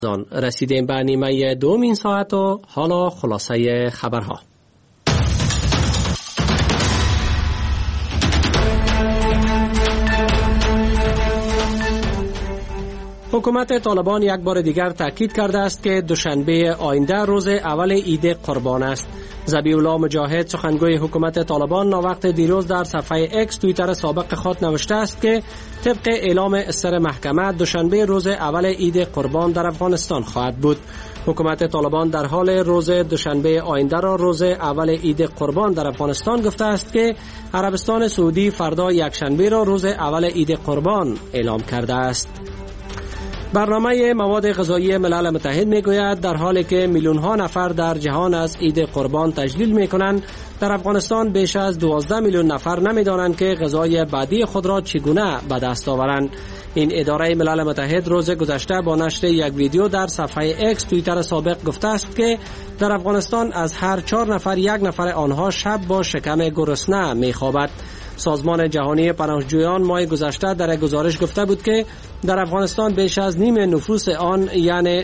رسیدیم به نیمه دوم این ساعت و حالا خلاصه خبرها. حکومت طالبان یک بار دیگر تاکید کرده است که دوشنبه آینده روز اول عید قربان است. ذبیح الله مجاهد سخنگوی حکومت طالبان ناوقت دیروز در صفحه اکس توییتر سابق خود نوشته است که طبق اعلام سر محکمه دوشنبه روز اول عید قربان در افغانستان خواهد بود. حکومت طالبان در حال روز دوشنبه آینده را روز اول عید قربان در افغانستان گفته است که عربستان سعودی فردا یکشنبه را روز اول عید قربان اعلام کرده است. برنامه مواد غذایی ملل متحد میگوید در حالی که میلیون ها نفر در جهان از عید قربان تجلیل میکنند، در افغانستان بیش از 12 میلیون نفر نمیدانند که غذای بعدی خود را چگونه به دست آورند. این اداره ملل متحد روز گذشته با نشر یک ویدیو در صفحه اکس توییتر سابق گفته است که در افغانستان از هر 4 نفر یک نفر آنها شب با شکم گرسنه میخوابد. سازمان جهانی پناهجویان ماه گذشته در گزارش گفته بود که در افغانستان بیش از نیم نفوس آن یعنی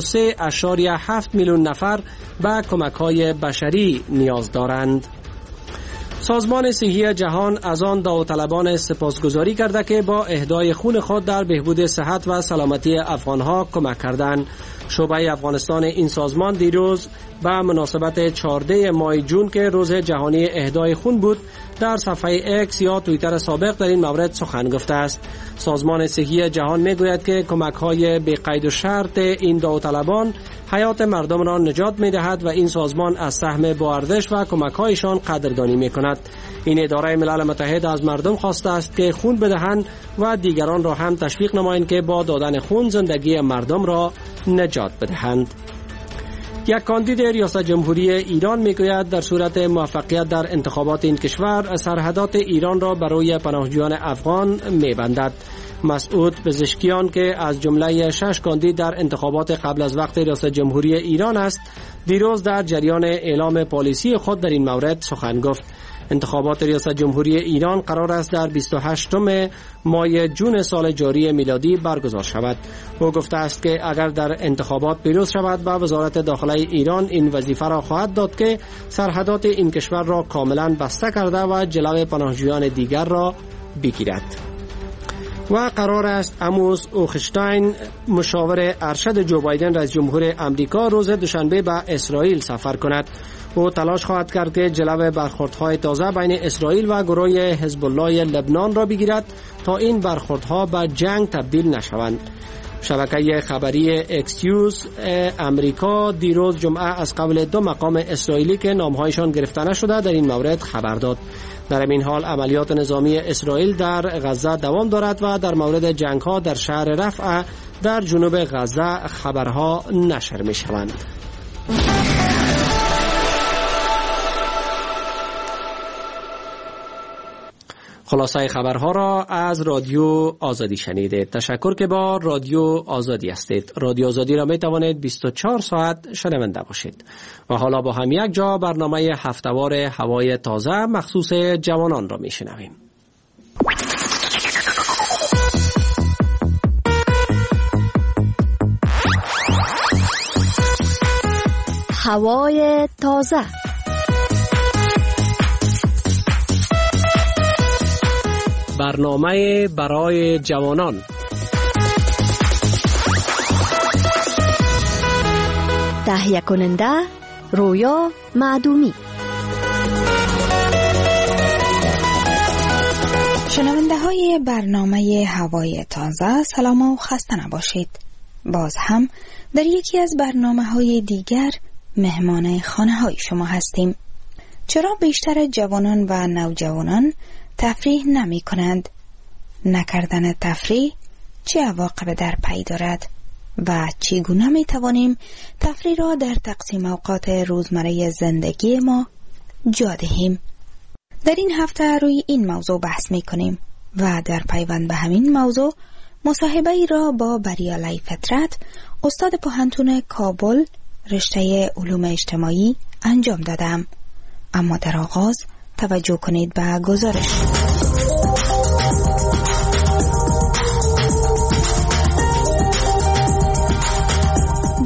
23.7 میلیون نفر به کمک‌های بشری نیاز دارند. سازمان صحی جهان از آن داوطلبان سپاسگزاری کرده که با اهدای خون خود در بهبود صحت و سلامتی افغانها کمک کردند. شعبه افغانستان این سازمان دیروز به مناسبت 14 ماه جون که روز جهانی اهدای خون بود در صفحه اکس یا توییتر سابق در این مورد سخن گفته است. سازمان صحی جهان میگوید که کمک‌های بی قید و شرط این داوطلبان حیات مردم را نجات می‌دهد و این سازمان از سهم با ارزش و کمک‌هایشان قدردانی می‌کند. این اداره ملل متحد از مردم خواسته است که خون بدهند و دیگران را هم تشویق نمایند که با دادن خون زندگی مردم را نجات بدهند. یک کاندید ریاست جمهوری ایران میگوید در صورت موفقیت در انتخابات این کشور سرحدات ایران را برای پناهجویان افغان میبندد. مسعود پزشکیان که از جمله 6 کاندید در انتخابات قبل از وقت ریاست جمهوری ایران است، دیروز در جریان اعلام پالیسی خود در این مورد سخن گفت. انتخابات ریاست جمهوری ایران قرار است در 28 ماه جون سال جاری میلادی برگزار شود. او گفته است که اگر در انتخابات پیروز شود به وزارت داخله ایران این وظیفه را خواهد داد که سرحدات این کشور را کاملا بسته کرده و جلوی پناهجویان دیگر را بگیرد. و قرار است اموس اوخشتاین مشاور ارشد جو بایدن رئیس جمهور امریکا روز دوشنبه به اسرائیل سفر کند. او تلاش خواهد کرد که جلوی برخوردهای تازه بین اسرائیل و گروه حزب الله لبنان را بگیرد تا این برخوردها به جنگ تبدیل نشوند. شبکه خبری اکسیوس امریکا دیروز جمعه از قبل 2 مقام اسرائیلی که نامهایشان گرفته نشده در این مورد خبر داد. در این حال عملیات نظامی اسرائیل در غزه دوام دارد و در مورد جنگ‌ها در شهر رفح در جنوب غزه خبرها نشر می‌شوند. خلاصه خبرها را از رادیو آزادی شنیدید. تشکر که با رادیو آزادی هستید. رادیو آزادی را می توانید 24 ساعت شنونده باشید. و حالا با هم یک جا برنامه هفته‌وار هوای تازه مخصوص جوانان را می شنویم. هوای تازه. برنامه برای جوانان. تهیه کننده رویا معدومی. شنونده های برنامه هوای تازه سلام و خسته نباشید. باز هم در یکی از برنامه های دیگر مهمان خانه های شما هستیم. چرا بیشتر جوانان و نوجوانان تفریح نمی کنند؟ نکردن تفریح چه عواقب در پی دارد؟ و چگونه می توانیم تفریح را در تقسیم اوقات روزمره زندگی ما جا دهیم؟ در این هفته روی این موضوع بحث می کنیم و در پیوند به همین موضوع مصاحبه ای را با بریالی فطرت استاد پوهنتون کابل رشته علوم اجتماعی انجام دادم. اما در آغاز توجه کنید به گزارش.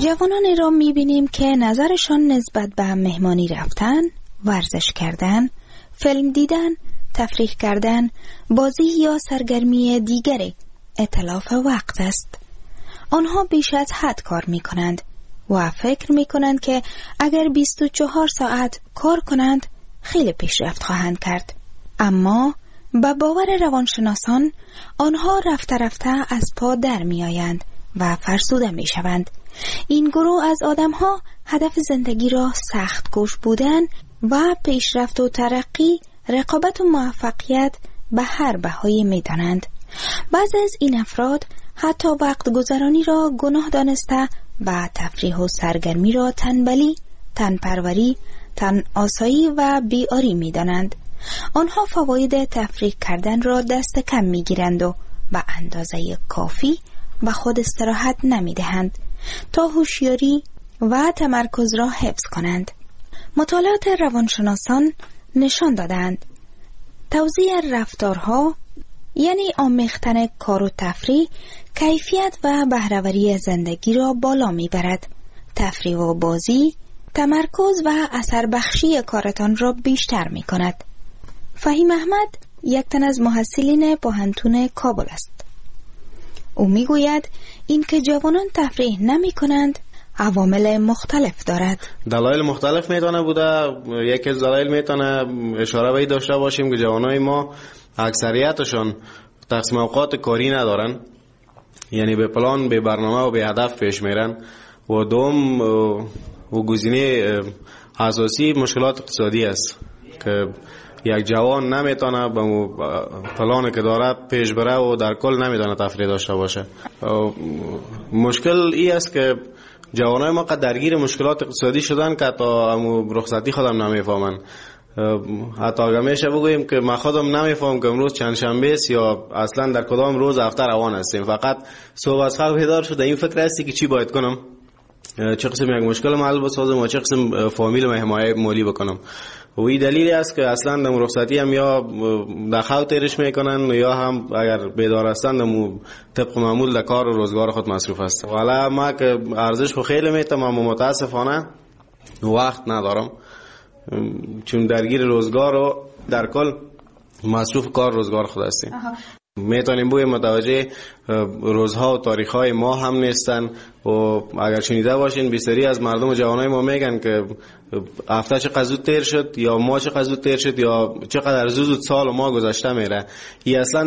جوانانی را می‌بینیم که نظرشان نسبت به مهمانی رفتن، ورزش کردن، فیلم دیدن، تفریح کردن، بازی یا سرگرمی دیگری اتلاف وقت است. آنها بیش از حد کار می‌کنند و فکر می‌کنند که اگر 24 ساعت کار کنند خیلی پیشرفت خواهند کرد. اما به باور روانشناسان آنها رفته رفته از پا در می‌آیند و فرسوده می‌شوند. این گروه از آدم‌ها هدف زندگی را سخت کوش بودن و پیشرفت و ترقی، رقابت و موفقیت به هر بهایی می‌دانند. بعضی از این افراد حتی وقت گذرانی را گناه دانسته و تفریح و سرگرمی را تنبلی، تنپروری، تن آسایی و بیاری می‌دانند. آنها فواید تفریح کردن را دست کم می‌گیرند و به اندازه کافی به خود استراحت نمی‌دهند تا هوشیاری و تمرکز را حفظ کنند. مطالعات روانشناسان نشان دادند توزیع رفتارها، یعنی آمیختن کار و تفریح، کیفیت و بهره‌وری زندگی را بالا می‌برد. تفریح و بازی تمرکز و اثر بخشی کارتان را بیشتر می‌کند. فهیم احمد یک تن از محصلین پوهنتون کابل است. او میگوید اینکه جوانان تفریح نمی کنند عوامل مختلف دارد. دلایل مختلف میتونه بوده. یکی از دلایل میتونه اشاره به این داشته باشیم که جوانای ما اکثریتشون تقسیم اوقات کاری ندارن، یعنی به پلان، به برنامه و به هدف پیش میرن. و دوم و گزینه اساسی مشکلات اقتصادی است که یک جوان نمیتونه به پلانی که داره پیش بره و در کل نمیتونه تفریح داشته باشه. مشکل ای است که جوانای ما قد درگیر مشکلات اقتصادی شدن که تا رخصتی خودم نمیفهمن. حتی اگر میشه بگوییم که من خودم نمیفهم که امروز چند شنبه است یا اصلا در کدام روز هفته روان هستیم. فقط صبح از خواب بیدار شده این فکر هستی که چی باید کنم، چه قسم یک مشکل حل بسازم و چه قسم فامیل و حمایت مالی بکنم. و این دلیلی است که اصلا در رخصتی هم یا در خواب تیرش میکنن یا هم اگر بیدار هستند هم طبق معمول در کار و روزگار خود مصروف هستند. حالا ما که ارزش خو خیلی میتم اما متاسفانه وقت ندارم، چون درگیر روزگار و در کل مصروف کار روزگار خود هستیم. میتونیم بوی متوجه روزها و تاریخهای ما هم نیستن. و اگر شنیده باشین بسیاری از مردم و جوانای ما میگن که هفته چقدر زود تیر شد یا ما چقدر زود تیر شد یا چقدر زود سال و ما گذشته میره. این اصلا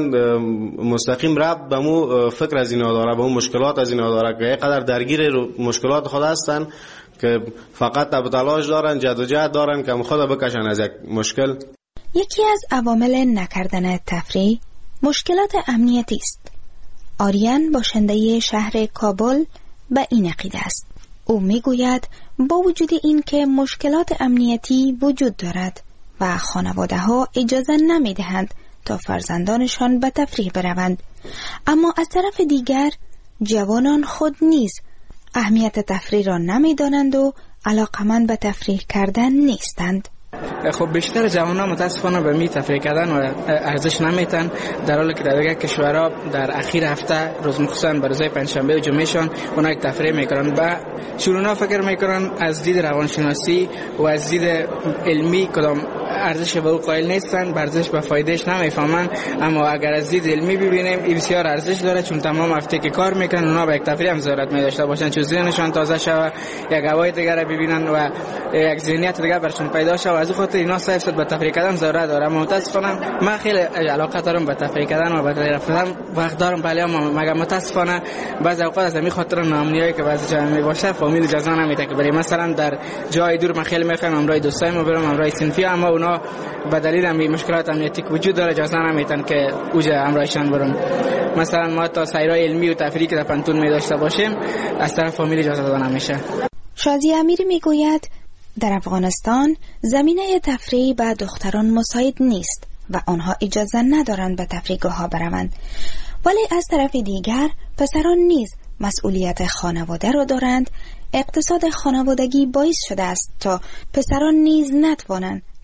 مستقیم ربط به مو فکر از اینا داره، به مو مشکلات از اینا داره که اینقدر درگیر مشکلات خود هستن که فقط تب تلاش دارن، جدوجهد دارن که خود بکشن از یک مشکل. یکی از عوامل نکردن تفریح مشکلات امنیتی است. آریان باشنده شهر کابل به این عقیده است. او میگوید با وجود این که مشکلات امنیتی وجود دارد و خانواده ها اجازه نمی دهند تا فرزندانشان به تفریح بروند، اما از طرف دیگر جوانان خود نیز اهمیت تفریح را نمی دانند و علاقمند به تفریح کردن نیستند. خب بیشتر جوانان متاسفانه به می تفریح کردن و ارزش نمیتن، در حالی که در دیگر کشورها در اخیر هفته روز مخصوصا به روزهای پنجشنبه و جمعهشان اونا یک تفریح میکنن و شروعا فکر میکنن از دید روانشناسی و از دید علمی کدام ارزش به او قائل نیستن، ارزش به فایدهش نمیفهمن. اما اگر از دید علمی ببینیم این بسیار ارزش داره، چون تمام هفته که کار میکنن اونا به یک تفریح هم ضرورت می‌داشته باشن، چون ذهنشان تازه شوه، یک هوای دیگر رو ببینن و یک ذهنیت دیگر برشون پیدا شه و از خاطر اینا صرف به تفریح کردن ضرورت داره. متاسفانه من خیلی علاقه دارم به تفریح کردن و به رفتن وقت دارم، ولی مگر متاسفانه بعضی اوقات از همین خاطر ناامنیایی که بعضی جا میباشه فامیل اجازه نمیده که بریم. مثلا در جای دور من خیلی میخوام امروز دوستایم برم امروز صنفی، اما اونا به دلیل همین مشکلات امنیتی که وجود داره اجازه نمیدن که اوجا امروزشان برم. مثلا ما تا سیرای علمی و تفریحی که در پنتون می داشته باشیم از طرف فامیل اجازه داده نمیشه. شادی امیری میگوید در افغانستان زمینه تفریح به دختران مساعد نیست و آنها اجازه ندارند به تفریحگاه‌ها بروند، ولی از طرف دیگر پسران نیز مسئولیت خانواده را دارند. اقتصاد خانوادگی باعث شده است تا پسران نیز نتوانند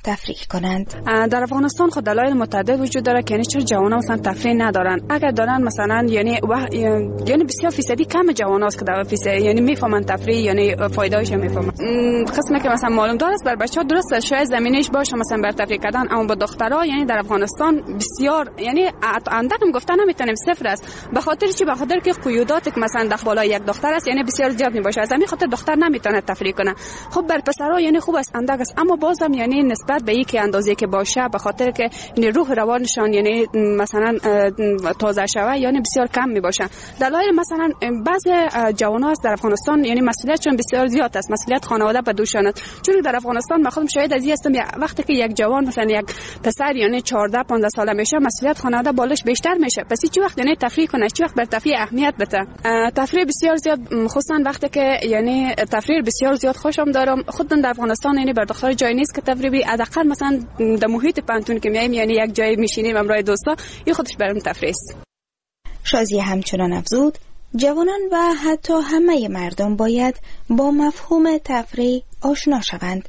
تفریح کنند. در افغانستان خود دلایل متعدد وجود داره که یعنی چرا جوانان مثلا تفریح ندارن. اگر دارن مثلا یعنی بسیار فیصدی کم جواناست که در یعنی میفهمن تفریح یعنی فایده‌اش میفهمن. قسمی که مثلا معلوم داره بر بچه‌ها درست شاید زمینش باشه مثلا بر تفریح کردن، اما با دخترها یعنی در افغانستان بسیار یعنی اندکم گفتن نمیتونیم صفر است. به خاطر که قیودات که مثلا در بالای یک دختر است یعنی بسیار زیاد میباشه، از همین خاطر دختر نمیتونه تفریح کنه. خب بر پسرها یعنی خوب است اندک است، اما بازم یعنی نسبت به اینکه اندازه که باشه به خاطر که یعنی روح روانشان یعنی مثلا تازه شوه یعنی بسیار کم میباشه. دلایل مثلا بعضی جوانان در افغانستان یعنی مسئولیتشون بسیار زیاد است، مسئولیت خانواده به دوشان است. چون در افغانستان من خودم شاهد از این هستم وقتی که یک جوان مثلا یک پسر یعنی 14 15 ساله میشه مسئولیت خانواده بالش بیشتر میشه، پس چی وقت یعنی تفریح کنه، چی وقت بر تفریح اهمیت بده. تفریح بسیار زیاد خصوصا وقتی که یعنی تفریح بسیار زیاد خوشم دارم. خود در افغانستان یعنی بر دختر جای نیست که تفریحی حداقل مثلا در محیط پانتون که میایم یعنی یک جای میشینیم همراه دوستا، این خودش برام تفریح است. شازیه همچنان افزود جوانان و حتی همه مردم باید با مفهوم تفریح آشنا شوند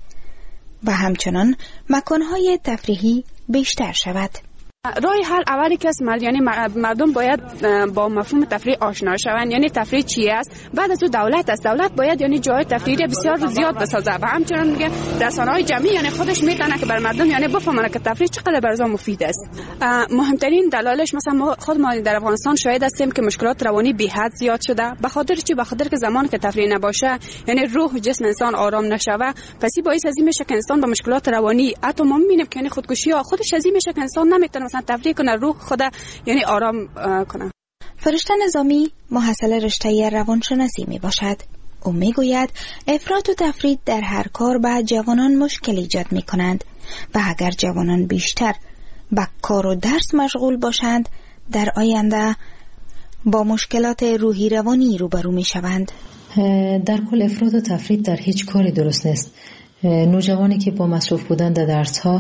و همچنان مکانهای تفریحی بیشتر شود. راه حل اولی که یعنی مردم باید با مفهوم تفریح آشنا شوند، یعنی تفریح چی است. بعد از دولت است، دولت باید یعنی جای تفریحی بسیار زیاد بسازه و همچنین میگه رسانه‌های جمعی یعنی خودش میتونه که بر مردم یعنی بفهمونه که تفریح چقدر برای مفید است. مهمترین دلایلش مثلا خود ما در افغانستان شاهد هستیم که مشکلات روانی بی حد زیاد شده. به خاطر چی؟ به خاطر که زمان که تفریح نباشه یعنی روح و جسم انسان آرام نشوه، پس باعث از این میشه که انسان با مشکلات روانی حتی ما میبینیم که یعنی خودکشی ها خودش از این میشه که انسان نمیتونه تفریح کنه، روح خدا یعنی آرام کنه. فرشته نظامی محصل رشته روانشناسی می باشد. او می گوید افراط و تفرید در هر کار به جوانان مشکل ایجاد می کنند و اگر جوانان بیشتر به کار و درس مشغول باشند در آینده با مشکلات روحی روانی روبرو می شوند. در کل افراط و تفرید در هیچ کاری درست نیست. نوجوانی که با مصروف بودن در درس ها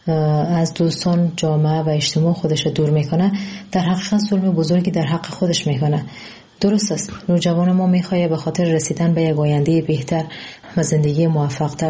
از دوستان، جامعه و اجتماع خودش دور میکنه، در حقیقت ظلم بزرگی در حق خودش میکنه. درست است نوجوان ما میخواد به خاطر رسیدن به یک آینده بهتر و زندگی موفق‌تر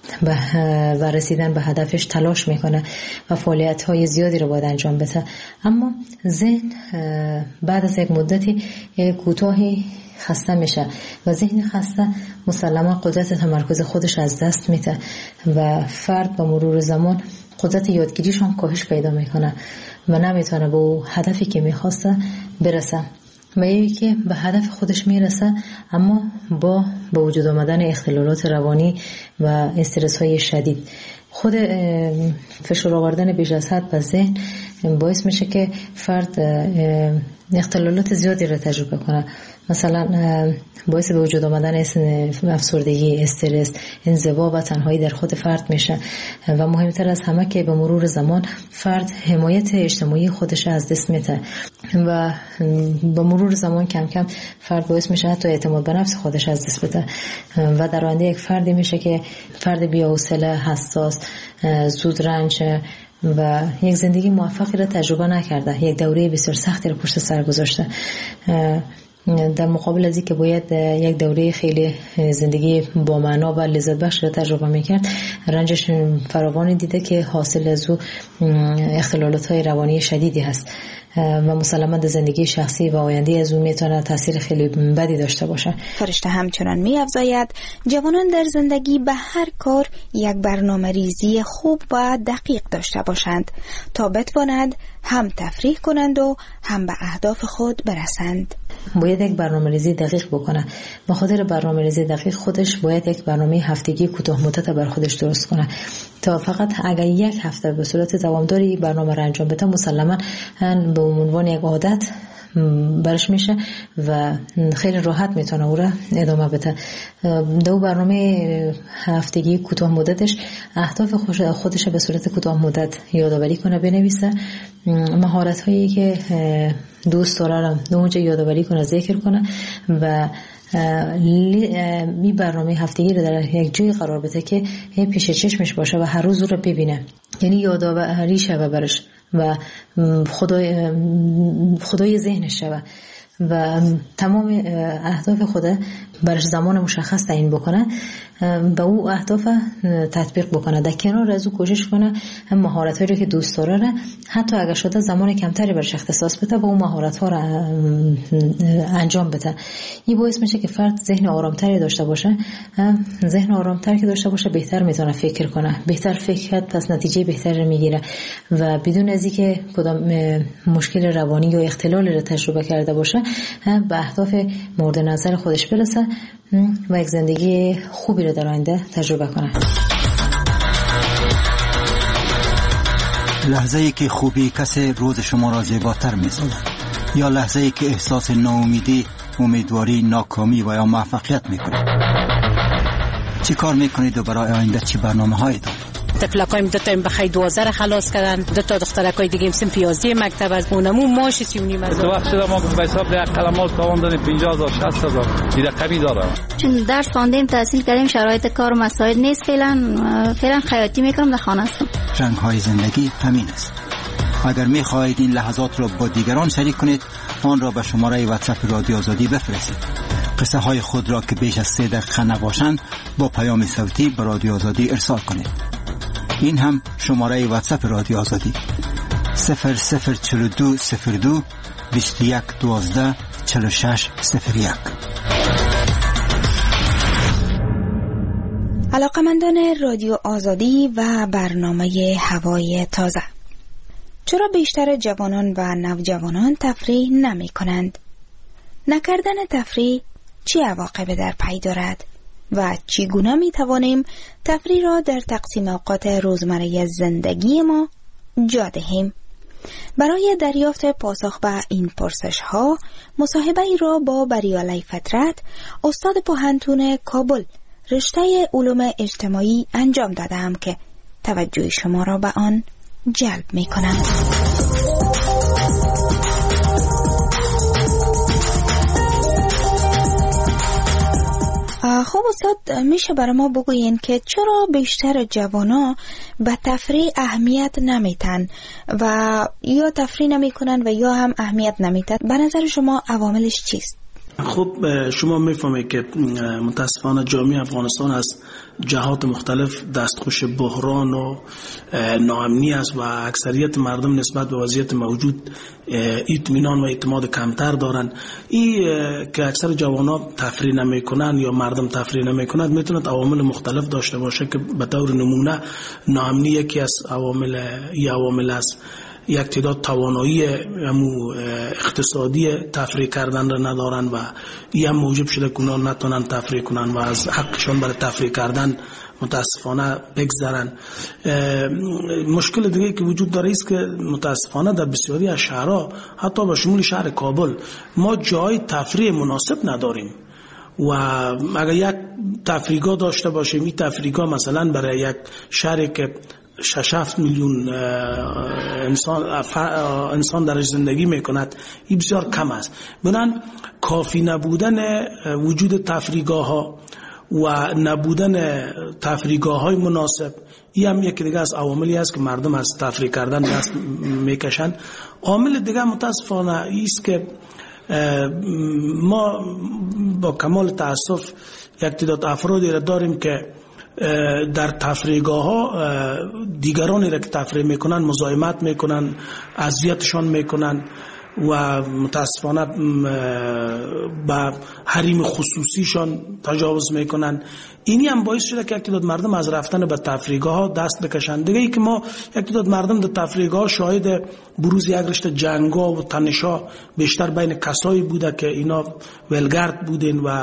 و رسیدن به هدفش تلاش میکنه و فعالیت‌های زیادی رو باید انجام بده، اما ذهن بعد از یک مدتی کوتاهی خسته میشه و ذهن خسته مسلما قدرت تمرکز خودش از دست میده و فرد با مرور زمان قدرت یادگیریش هم کاهش پیدا میکنه و نمیتونه به اون هدفی که میخواسته برسه و یکی که به هدف خودش میرسه اما با وجود آمدن اختلالات روانی و استرس های شدید. خود فشار آوردن بیش از حد به ذهن باعث میشه که فرد اختلالات زیادی رو تجربه کنه، مثلا باعث به وجود آمدن افسردگی، استرس، انزوا و تنهایی در خود فرد میشه و مهمتر از همه که به مرور زمان فرد حمایت اجتماعی خودش از دست میده و به مرور زمان کم کم فرد باعث میشه حتی اعتماد به نفس خودش از دست بده و در آینده یک فردی میشه که فرد بی‌حوصله، حساس، زود رنج و یک زندگی موفقی را تجربه نکرده، یک دوره بسیار سختی را پشت سر گذاشته، در مقابل از این که باید یک دوره خیلی زندگی با معنا و لذت بخش را تجربه میکرد، رنجش فراوانی دیده که حاصل از او اختلالات های روانی شدیدی هست و مسلماً در زندگی شخصی و آینده از او میتونه تاثیر خیلی بدی داشته باشه. فرشته همچنان می‌افزاید جوانان در زندگی به هر کار یک برنامه ریزی خوب و دقیق داشته باشند تا بتوانند هم تفریح کنند و هم به اهداف خود برسند. باید یک برنامه‌ریزی دقیق بکنه. به خاطر برنامه‌ریزی دقیق خودش باید یک برنامه هفتگی کوتاه مدت بر خودش درست کنه تا فقط اگر یک هفته به صورت دوامداری برنامه را انجام بده مسلماً به عنوان یک عادت برش میشه و خیلی راحت میتونه او را ادامه بده. دو برنامه هفتگی کوتاه مدتش اهداف خودش به صورت کوتاه مدت یادآوری کنه، بنویسه، مهارت هایی که دوست داره رو اونجا یادآوری کنه، ذکر کنه و این برنامه هفتگی رو در یک جای قرار بده که پیش چشمش باشه و هر روز رو ببینه، یعنی یادآوری شوه برش و خدای ذهنش شوه و تمام اهداف خود برش زمان مشخص تعیین بکنه، به او اهداف تطبیق بکنه. در کنار از او کوشش کنه هم مهارت‌هایی رو که دوست داره حتی اگر شده زمان کمتری برش اختصاص بده و اون مهارت‌ها رو انجام بده. این باعث میشه که فرد ذهن آرامتری داشته باشه. ذهن آرامتر که داشته باشه بهتر میتونه فکر کنه، بهتر فکر کرد پس نتیجه بهتری میگیره و بدون از اینکه کدام مشکل روانی یا اختلال رو تجربه کرده باشه به اهداف مورد نظر خودش برسه و یک زندگی خوبی رو در آینده تجربه کنه. لحظه‌ای که خوبی کسی روز شما را زیباتر می‌سازد یا لحظه‌ای که احساس ناامیدی، امیدواری، ناکامی و یا موفقیت می‌کنید. چی کار می‌کنید و برای آینده چی برنامه‌هایی دارید؟ تفلکایم دو تا بخای 12 خلاص کردن، دو تا دخترکای دیگه سن 15 مکتب از اونمو ماش 30 از تو وقت شده ما به حساب ده کلمات تاوان دادیم 50000 60000 دیگه قوی داره. چون درس خواندیم تحصیل کردیم شرایط کار و مسائل نیست، فعلا خیاطی میکنم در خانه هستم. رنگ‌های زندگی همین است. اگر می‌خواهید این لحظات را با دیگران شریک کنید آن را به شماره واتساپ رادیو آزادی بفرستید. قصه های خود را که بیش از 3 دقیقه نباشند با پیام صوتی به رادیو آزادی ارسال کنید. این هم شماره واتساپ رادیو آزادی 004202 2112 4601. علاقمندان رادیو آزادی و برنامه هوای تازه، چرا بیشتر جوانان و نوجوانان تفریح نمی کنند؟ نکردن تفریح چه عواقبی در پی دارد و چگونه می توانیم تفریح را در تقسیم اوقات روزمره زندگی ما جا دهیم؟ برای دریافت پاسخ به این پرسش ها مصاحبه ای را با بریالی فطرت، استاد پوهنتون کابل رشته علوم اجتماعی انجام دادم که توجه شما را به آن جلب می کنم. خب استاد، میشه برای ما بگوین که چرا بیشتر جوانا به تفریح اهمیت نمیتن و یا تفریح نمیکنن و یا هم اهمیت نمیتن؟ به نظر شما عواملش چیست؟ خب شما میفهمید که متاسفانه جامعه افغانستان از جهات مختلف دستخوش بحران و ناامنی است و اکثریت مردم نسبت به وضعیت موجود اطمینان و اعتماد کمتر دارن. این که اکثر جوانا تفریح نمیکنن یا مردم تفریح نمیکنند میتونه عوامل مختلف داشته باشه که به طور نمونه ناامنی یکی از عوامل است. یک تعداد توانایی اقتصادی تفریح کردن را ندارن و این هم موجب شده که اونا نتونن تفریح کنن و از حقشون برای تفریح کردن متاسفانه بگذرن. مشکل دیگه که وجود داره است که متاسفانه در بسیاری از شهرها حتی به شمول شهر کابل ما جای تفریح مناسب نداریم و اگر یک تفریحگاه داشته باشیم، این تفریحگاه مثلا برای یک شهری که 6-7 میلیون انسان درش زندگی میکند این بسیار کم است. بنابراین کافی نبودن وجود تفریحگاه ها و نبودن تفریحگاه های مناسب این هم یکی دیگه از عواملی است که مردم از تفریح کردن دست میکشن. عامل دیگه متاسفانه است که ما با کمال تاسف یک تعداد افرادی را داریم که در تفریحگاه ها دیگرانی را که تفریح میکنن مزاحمت میکنن، اذیتشان میکنن و متاسفانه با حریم خصوصیشان تجاوز میکنن. اینی هم باعث شده که یک تعداد مردم از رفتن به تفریحگاه ها دست بکشن. دیگه ای که ما یک تعداد مردم در تفریحگاه ها شاهد بروز یک رشته جنگا و تنشا بیشتر بین کسایی بوده که اینا ولگرد بودین و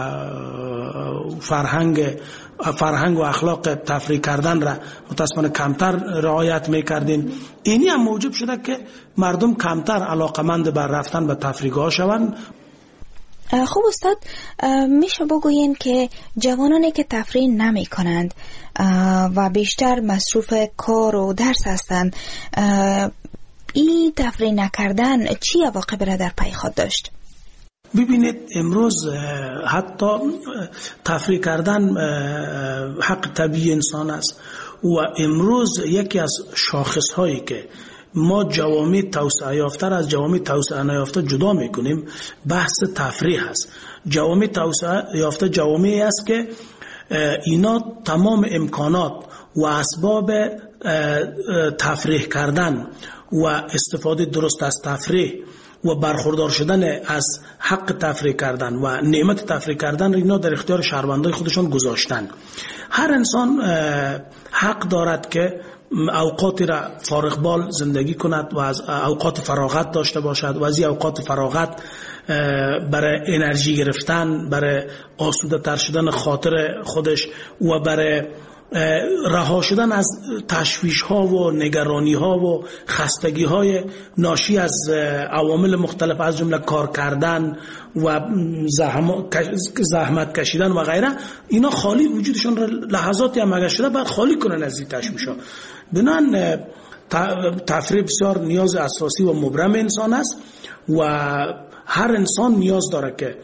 فرهنگ و اخلاق تفریح کردن را متاسفانه کمتر رعایت میکردین. اینی هم موجب شده که مردم کمتر علاقمند بر رفتن به تفریحگاه شوند. خب استاد، میشه بگوین که جوانانی که تفریح نمی کنند و بیشتر مصروف کار و درس هستند، این تفریح نکردن چی عواقب را در پی خود داشت؟ ببینید امروز حتی تفریح کردن حق طبیعی انسان است و امروز یکی از شاخص هایی که ما جوامع توسعه یافته را از جوامع توسعه نیافته جدا میکنیم، بحث تفریح است. جوامع توسعه یافته جوامعی است که اینا تمام امکانات و اسباب تفریح کردن و استفاده درست از تفریح و برخوردار شدن از حق تفریح کردن و نعمت تفریح کردن اینا در اختیار شهروندای خودشان گذاشتن. هر انسان حق دارد که اوقاتی را فارغ بال زندگی کند و از اوقات فراغت داشته باشد و از این اوقات فراغت برای انرژی گرفتن، برای آسوده تر شدن خاطر خودش و برای رها شدن از تشویش ها و نگرانی ها و خستگی های ناشی از عوامل مختلف از جمله کار کردن و زحمت کشیدن و غیره، اینا خالی وجودشون را لحظاتی هم اگر شده باید خالی کنن از این تشویش ها. بنابراین تفریح بسیار نیاز اساسی و مبرم انسان است و هر انسان نیاز داره که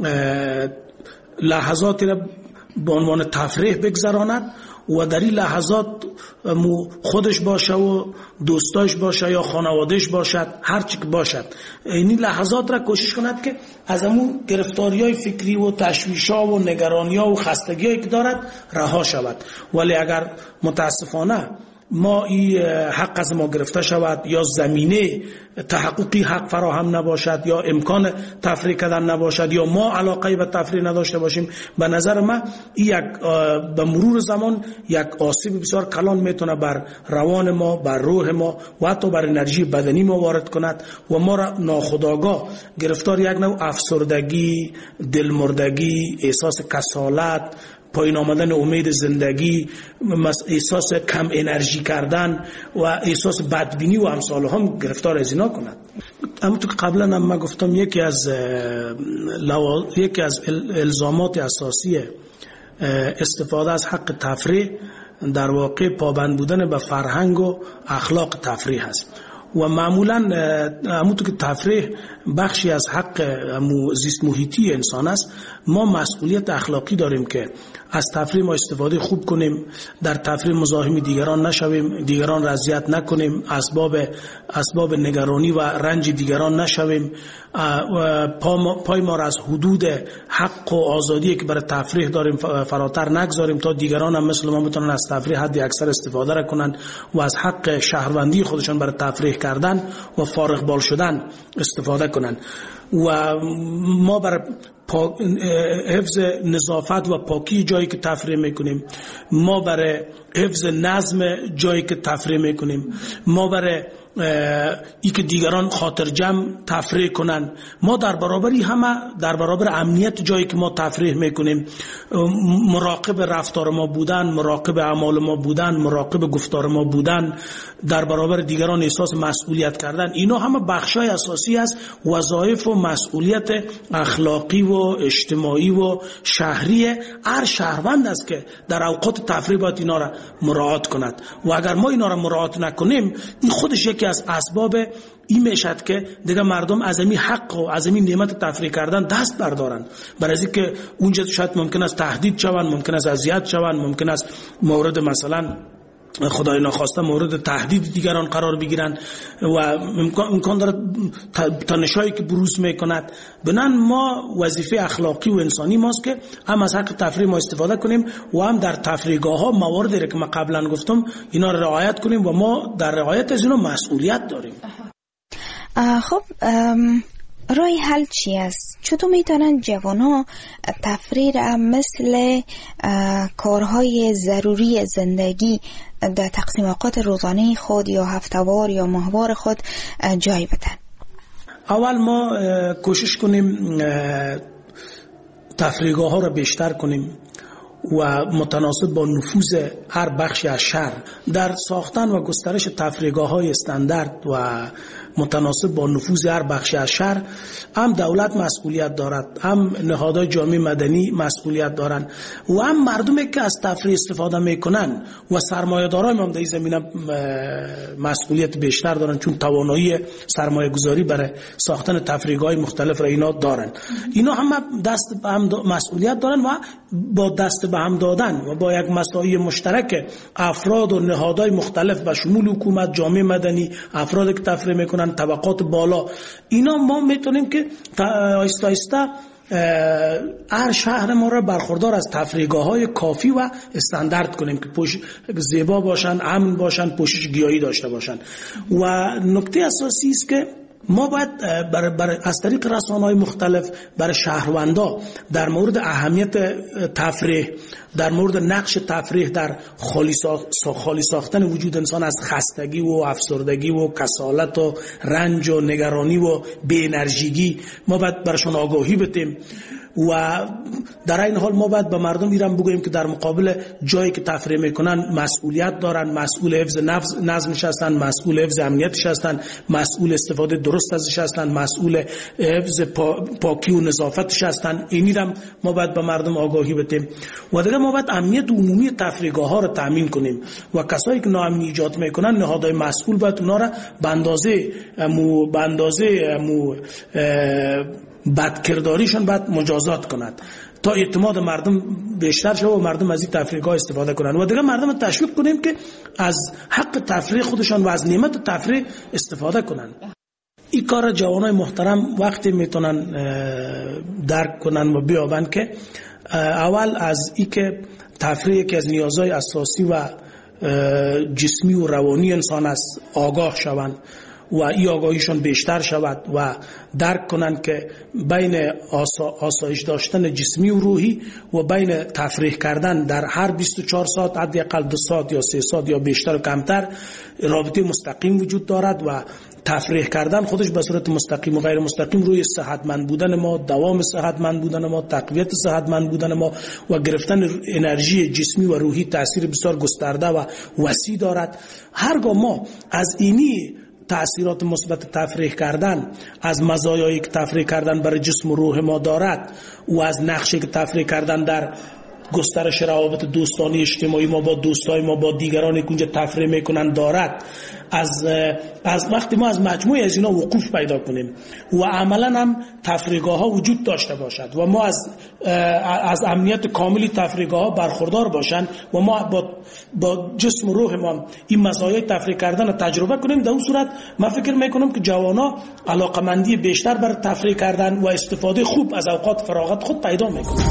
لحظاتی را به عنوان تفریح بگذراند و در این لحظات خودش باشه و دوستاش باشه یا خانوادهش باشد، هر چی که باشد، این لحظات را کوشش کند که از همون گرفتاری‌های فکری و تشویش‌ها و نگرانی‌ها و خستگی‌هایی که دارد رها شود. ولی اگر متاسفانه ما این حق از ما گرفته شود یا زمینه تحققی حق فراهم نباشد یا امکان تفریح کردن نباشد یا ما علاقه به تفریح نداشته باشیم، به نظر من یک به مرور زمان یک آسیب بسیار کلان میتونه بر روان ما، بر روح ما و حتی بر انرژی بدنی ما وارد کند و ما را ناخودآگاه گرفتار یک نوع افسردگی، دلمردگی، احساس کسالت، پایین آمدن امید زندگی، احساس کم انرژی کردن و احساس بدبینی و امثال هم گرفتار از اینا کند. اما تو که قبلا هم من گفتم یکی از الزامات اساسی استفاده از حق تفریح در واقع پابند بودن به فرهنگ و اخلاق تفریح است و معمولا همونطور که تفریح بخشی از حق زیست محیطی انسان است، ما مسئولیت اخلاقی داریم که از تفریح ما استفاده خوب کنیم، در تفریح مزاحم دیگران نشویم، دیگران را اذیت نکنیم، اسباب نگرانی و رنج دیگران نشویم، پای ما را از حدود حق و آزادی که برای تفریح داریم فراتر نگذاریم تا دیگران هم مثل ما بتونن از تفریح حد اکثر استفاده را کنن و از حق شهروندی خودشان برای تفریح کردن و فارغ بال شدن استفاده کنن و ما برای حفظ نظافت و پاکی جایی که تفریح میکنیم، ما برای حفظ نظم جایی که تفریح میکنیم، ما برای ای که دیگران خاطر جمع تفریح کنن، ما در برابر امنیت جایی که ما تفریح میکنیم مراقب رفتار ما بودن، مراقب اعمال ما بودن، مراقب گفتار ما بودن، در برابر دیگران احساس مسئولیت کردن، اینا همه بخشای اساسی است وظایف و مسئولیت اخلاقی و اجتماعی و شهری هر شهروند است که در اوقات تفریح باید اینا را مراعات کند و اگر ما اینا را مراعات نکنیم این خودش یکی از اسباب این میشد که دیگه مردم از این حق و از این نعمت تفریح کردن دست بردارن، برای اینکه اونجا شاید ممکن است تهدید شوند، ممکن است اذیت شوند، ممکن است مورد مثلا خدای ناخواسته مورد تهدید دیگران قرار بگیرن و امکان دارد تنشایی که بروز میکند. بنان ما وظیفه اخلاقی و انسانی ماست که هم از حق تفریح ما استفاده کنیم و هم در تفریحگاه ها مواردی که من قبلا گفتم اینا را رعایت کنیم و ما در رعایت از اینا مسئولیت داریم. خب رای حل چی است؟ چطور میتونن جوانان تفریح را مثل کارهای ضروری زندگی در تقسیم اوقات روزانه خود یا هفتهوار یا ماهوار خود جای بدن؟ اول ما کوشش کنیم تفریحگاه ها را بیشتر کنیم و متناسب با نفوذ هر بخشی از شهر در ساختن و گسترش تفریحگاه های استاندارد و متناسب با نفوذ هر بخشی از شهر هم دولت مسئولیت دارد، هم نهادهای جامعه مدنی مسئولیت دارند و هم مردمی که از تفریح استفاده میکنن و سرمایه‌داران هم در این زمینه مسئولیت بیشتر دارن، چون توانایی سرمایه گذاری برای ساختن تفریحگاه های مختلف را اینا دارن. اینا هم مسئولیت دارن و با دست به هم دادن و با یک مساعی مشترک افراد و نهادهای مختلف به شمول حکومت، جامعه مدنی، افراد که تفریح میکنن، طبقات بالا، اینا ما میتونیم که آهسته آهسته هر شهر ما را برخوردار از تفریحگاه‌های کافی و استاندارد کنیم که زیبا باشن، امن باشن، پوشش گیاهی داشته باشن. و نکته اساسی است که ما باید از طریق رسانه‌های مختلف برای شهروندا در مورد اهمیت تفریح، در مورد نقش تفریح در خالی ساختن وجود انسان از خستگی و افسردگی و کسالت و رنج و نگرانی و بی انرژیگی ما باید برشون آگاهی بدیم. و در این حال ما باید به مردم ایران بگوییم که در مقابل جایی که تفریح میکنن مسئولیت دارن، مسئول حفظ نظمش هستن، مسئول حفظ امنیتش هستن، مسئول استفاده درست ازش هستن، مسئول حفظ پاکی و نظافتش هستن. اینی هم ما باید به مردم آگاهی بدیم. و دیگه ما باید امنیت عمومی تفریحگاه ها رو تامین کنیم و کسایی که ناامنی ایجاد میکنن، نهادهای مسئول باید اونا رو به اندازه بدکرداریشون باید مجازات کند تا اعتماد مردم بیشتر شود و مردم از این تفریحگاه استفاده کنند. و دیگه مردم تشویق کنیم که از حق تفریح خودشان و از نعمت تفریح استفاده کنند. این کار جوانای محترم وقتی میتونن درک کنن و بیابن که اول از این که تفریح که از نیازهای اساسی و جسمی و روانی انسان است آگاه شوند و این آگاهیشون بیشتر شود و درک کنند که بین آسایش داشتن جسمی و روحی و بین تفریح کردن در هر 24 ساعت حداقل 2 ساعت یا 3 ساعت یا بیشتر و کمتر رابطه مستقیم وجود دارد و تفریح کردن خودش به صورت مستقیم و غیر مستقیم روی صحتمند بودن ما، دوام صحتمند بودن ما، تقویت صحتمند بودن ما و گرفتن انرژی جسمی و روحی تأثیر بسیار گسترده و وسیع دارد. هرگاه ما از اینی تأثیرات مثبت تفریح کردن، از مزایایی که تفریح کردن برای جسم و روح ما دارد و از نقشی که تفریح کردن در گسترش روابط دوستانی اجتماعی ما با دوستای ما با دیگرانی که اونجا تفریح میکنن دارد، از وقتی ما از مجموعه از اینا وقوف پیدا کنیم و عملا هم تفریحگاه ها وجود داشته باشد و ما از امنیت کاملی تفریحگاه ها برخوردار باشند و ما با جسم و روح ما این مزایای تفریح کردن رو تجربه کنیم، در اون صورت من فکر میکنم که جوانا علاقمندی بیشتر بر تفریح کردن و استفاده خوب از اوقات فراغت خود پیدا میکنن.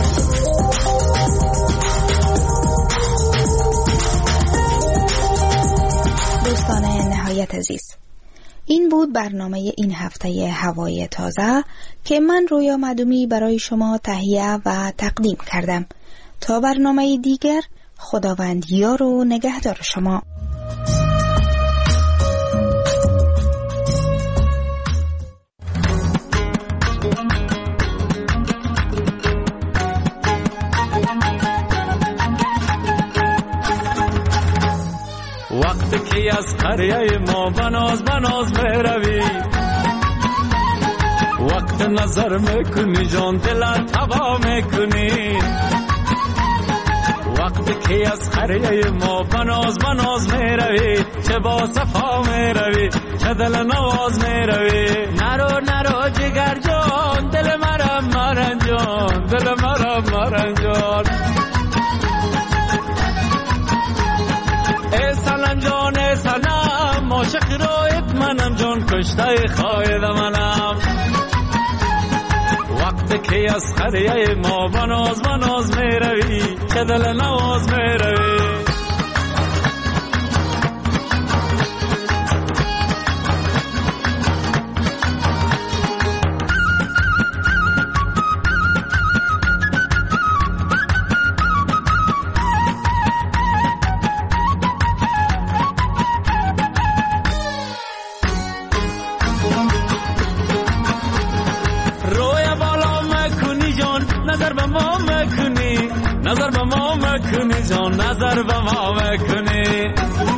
دوستان نهایت عزیز، این بود برنامه این هفته هوای تازه که من رویا معدومی برای شما تهیه و تقدیم کردم. تا برنامه دیگر، خداوند یار و نگهدار شما. وقتی که از قریه ما بناز میروی، وقت نظر میکنی جان دلت تبا میکنی. وقتی که از قریه ما بناز میروی، چه با صفا میروی، چه دل نواز میروی. نرو جگر جان، دل مرم مرنجان، دل مرم مرنجان. ای سلام جان ای سلام، عاشق رایت منم جان، کشته خواهد منم. وقتی که از قریه ما بناز میروی، چه دل نواز میروی. نظر به ما مکنی جان، نظر به ما مکنی.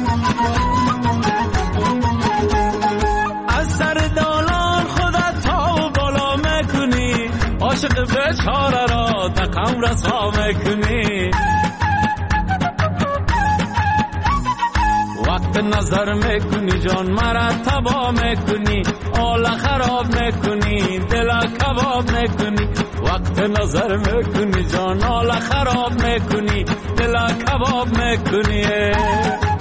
از سر دالان خودت تا بالا مکنی، عاشق بیچاره را دقم رسوا مکنی. وقت وقت نظر میکنی جان مرا تبا میکنی حال خراب میکنی دل کباب میکنی وقت نظر میکنی جان حال خراب میکنی دل کباب میکنی